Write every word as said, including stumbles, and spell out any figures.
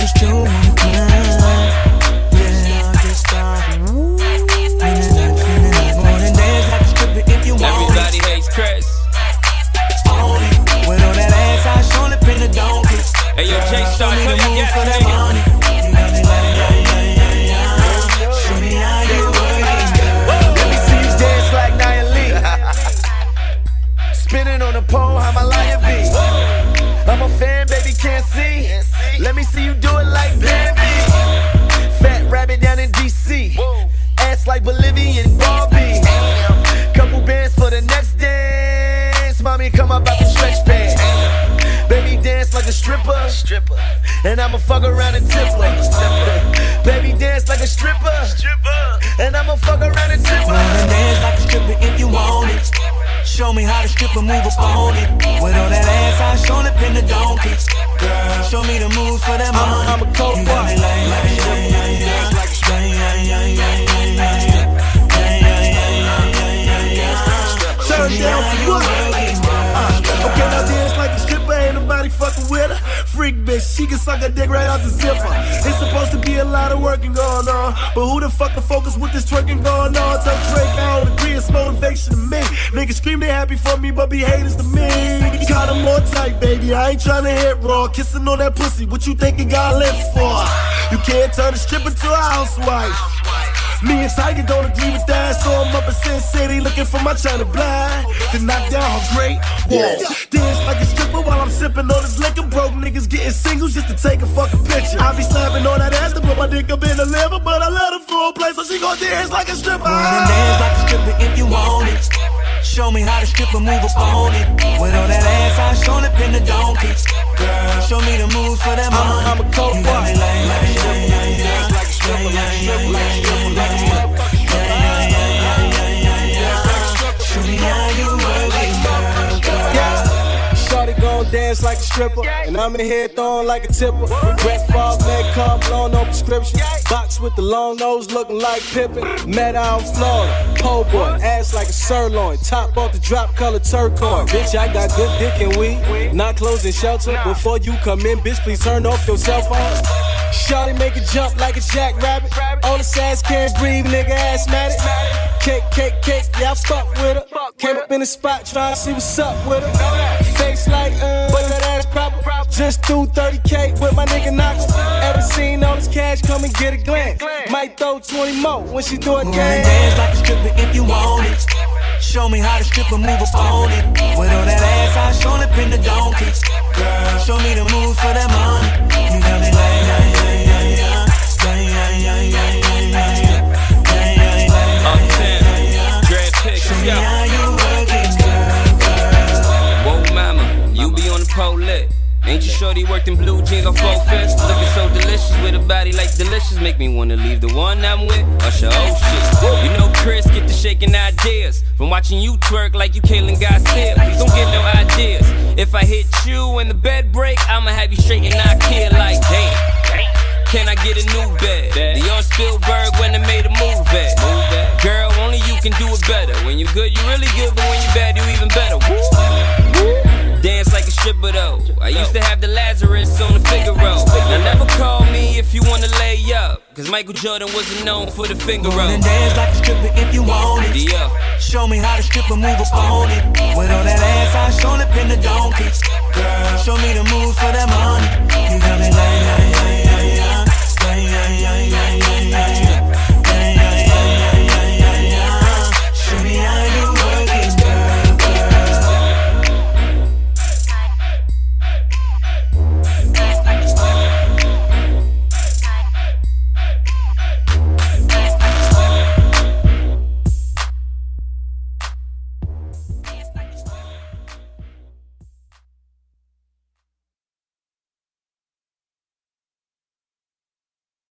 it's true. Yeah, I'm just starting. More than dance like a stripper if you want. Everybody hates Chris. With all that ass, I shown up in the donkey. Hey yo, Jay Star, show me the move for that money. Show me how you work it, girl. Let me see you dance like Nia Lee. Spinning on the pole, how my lion be. I'm a fan, baby, can't see. Let me see you do it like Bambi. Fat rabbit down in D C. Ass like Bolivian Barbie. Couple bands for the next dance. Mommy, come up out the stretch pants. Baby, dance like a stripper. Stripper. And I'ma fuck around and tip her. Baby, dance like a stripper. Stripper. And I'ma fuck around and tip her. Wanna dance like a stripper if you want it. Show me how the stripper move upon it. With all that ass, I shown up in the donkey. Girl, show me the moves for that money. I'm a cold boy. Like, like, yeah, yeah, yeah. Yeah, yeah, yeah, yeah, yeah, yeah. Turn down for what? Uh, okay, now dance like a stripper, ain't nobody fucking with her. Freak bitch, she can suck a dick right out the zipper. It's supposed to be a lot of working going on, but who the fuck can focus with this twerking going on? Tell Drake I don't agree, it's motivation to me. Niggas scream they happy for me, but be haters to me. Got them more tight, baby, I ain't tryna hit raw. Kissing on that pussy, what you think you got lips for? You can't turn a stripper to a housewife. Me and Tiger don't agree with that, so I'm up in Sin City looking for my China blind to knock down her great walls. Dance like a stripper while I'm sipping on this liquor. Broke niggas getting singles just to take a fucking picture. I be slapping on that ass to put my dick up in the liver, but I let her full play, so she gon' dance like a stripper. Wanna dance like a stripper if you want it. Show me how the stripper move upon it. With all that ass, I shown up in the donkey. Girl, show me the moves for that money. I'm a cold boy. Like, like, yeah, yeah, yeah. Yeah, yeah, yeah, yeah, yeah. Show me how you work it, girl. Shorty gon' dance like a stripper, and I'm in here throwing like a tipper. Breast fall, leg car, blown no prescription. Box with the long nose, looking like Pippin. Met out in Florida, pole boy, ass like a sirloin. Top off the drop, color turquoise. Bitch, I got good dick and weed. Not closing shelter. Before you come in, bitch, please turn off your cell phone. Shawty make it jump like a jackrabbit. On the sass, can't breathe, nigga asthmatic. Cake, cake, cake, yeah, I fuck with her. Came up in the spot, trying to see what's up with her. Face like, uh, but that ass proper. Just threw thirty K with my nigga Knox. Ever seen all this cash, come and get a glance. Might throw twenty more when she do a game. Dance like a stripper if you want it. Show me how the stripper move upon it. With all that ass, I shown up in the donkey. Girl, show me the moves for that money. You got me like, yeah, yeah, yeah, yeah. Yeah, yeah, yeah, yeah, yeah, yeah. Yeah, yeah, yeah, yeah. Uptown, Dread Pick, Show me yo. how you work it, girl. Whoa, mama, you be on the pole lit. Ain't you shorty worked in blue jeans on four fists? Looking so delicious with a body like delicious. Make me wanna leave the one I'm with. Usher, oh shit. You know Chris get to shaking ideas from watching you twerk like you Kaylin Garcia. Please don't get no ideas. If I hit you and the bed break, I'ma have you straight and knock here like damn. Can I get a new bed? The on Spielberg when they made a move at. Girl, only you can do it better. When you're good, you really good, but when you're bad, you even better. Woo. Dance like a stripper though. I used to have the Lazarus on the Figaro. Now never call me if you wanna lay up, cause Michael Jordan wasn't known for the finger roll. And dance like a stripper if you want it. Yeah. Show me how the stripper move upon it. With all that ass, I shown up in the donkey. Girl, show me the moves for that money. You got me like, yeah, yeah, yeah.